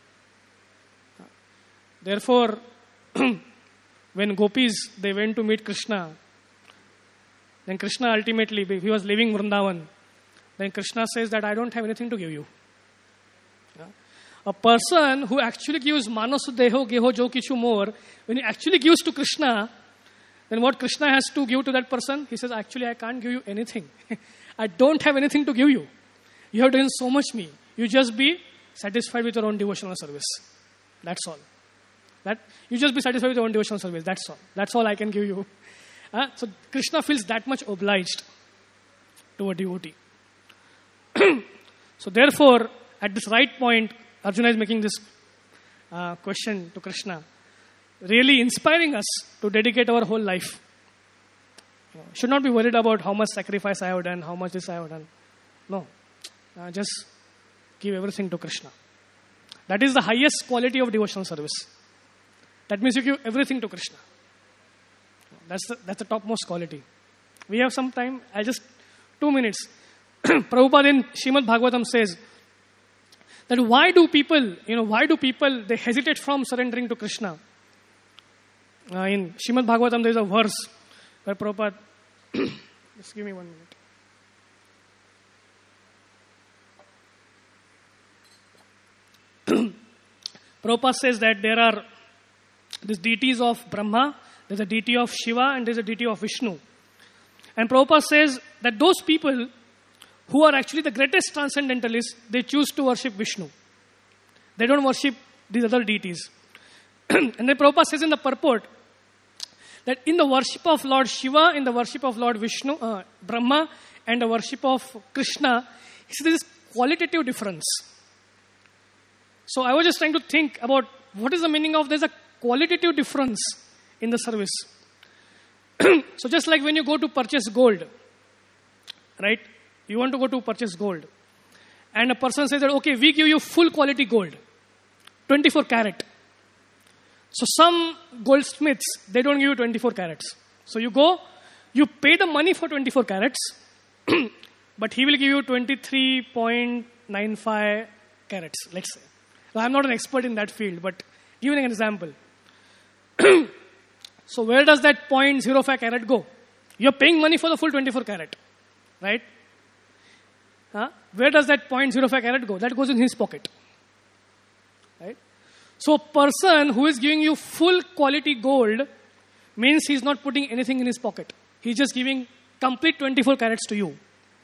Therefore, when gopis, they went to meet Krishna, then Krishna ultimately, he was leaving Vrindavan, then Krishna says that I don't have anything to give you. A person who actually gives manasu deho geho jo kichu more, when he actually gives to Krishna, then what Krishna has to give to that person? He says, actually I can't give you anything. I don't have anything to give you. You have done so much me. You just be satisfied with your own devotional service. That's all. You just be satisfied with your own devotional service. That's all. That's all I can give you. So Krishna feels that much obliged to a devotee. So therefore, at this right point, Arjuna is making this question to Krishna, really inspiring us to dedicate our whole life. Should not be worried about how much sacrifice I have done, how much this I have done. No. Just give everything to Krishna. That is the highest quality of devotional service. That means you give everything to Krishna. That's the topmost quality. We have some time. 2 minutes. Prabhupada in Srimad Bhagavatam says that why do people, they hesitate from surrendering to Krishna? In Srimad Bhagavatam there is a verse where Prabhupada, just give me 1 minute. Prabhupada says that there are these deities of Brahma, there's a deity of Shiva, and there's a deity of Vishnu. And Prabhupada says that those people who are actually the greatest transcendentalists, they choose to worship Vishnu. They don't worship these other deities. And then Prabhupada says in the purport that in the worship of Lord Shiva, in the worship of Lord Vishnu, Brahma, and the worship of Krishna, there is qualitative difference. So I was just trying to think about what is the meaning of there's a qualitative difference in the service. So just like when you go to purchase gold, right? You want to go to purchase gold. And a person says that, okay, we give you full quality gold, 24 carat. So some goldsmiths, they don't give you 24 carats. So you go, you pay the money for 24 carats, but he will give you 23.95 carats, let's say. Now, I'm not an expert in that field, but giving an example. So where does that 0.05 carat go? You're paying money for the full 24 carat, right? Where does that 0.05 carat go? That goes in his pocket, right? So a person who is giving you full quality gold means he's not putting anything in his pocket. He's just giving complete 24 carats to you.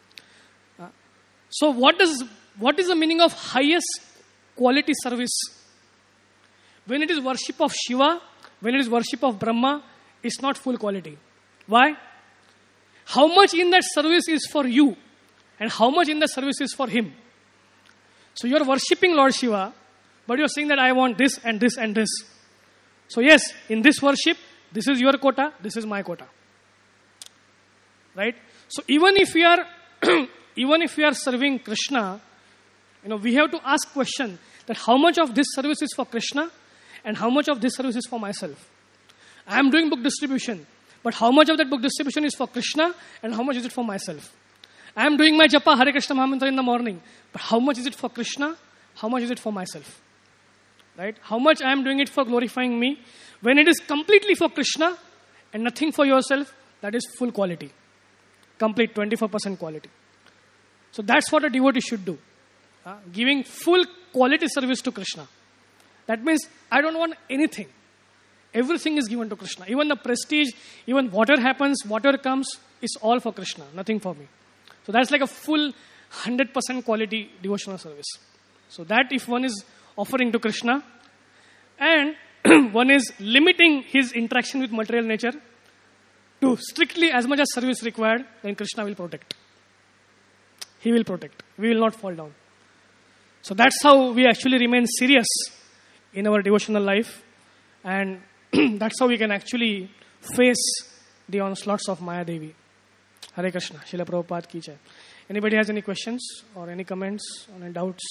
So what is the meaning of highest quality service? When it is worship of Shiva, when it is worship of Brahma, it's not full quality. Why? How much in that service is for you and how much in the service is for him? So you're worshipping Lord Shiva, but you're saying that I want this and this and this. So yes, in this worship, this is your quota, this is my quota. Right? So even if we are serving Krishna, we have to ask question that how much of this service is for Krishna and how much of this service is for myself. I am doing book distribution, but how much of that book distribution is for Krishna and how much is it for myself? I am doing my japa Hare Krishna Mahamantra in the morning, but how much is it for Krishna? How much is it for myself? Right? How much I am doing it for glorifying me? When it is completely for Krishna and nothing for yourself, that is full quality. Complete 24% quality. So that's what a devotee should do. Giving full quality service to Krishna. That means I don't want anything. Everything is given to Krishna. Even the prestige, even whatever happens, whatever comes, is all for Krishna. Nothing for me. So that's like a full 100% quality devotional service. So that if one is offering to Krishna and one is limiting his interaction with material nature to strictly as much as service required, then Krishna will protect. He will protect. We will not fall down. So that's how we actually remain serious in our devotional life, and that's how we can actually face the onslaughts of Maya Devi. Hare Krishna. Srila Prabhupada ki jai. Anybody has any questions or any comments or any doubts?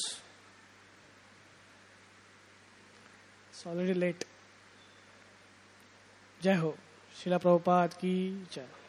It's already late. Jai Ho. Srila Prabhupada ki jai.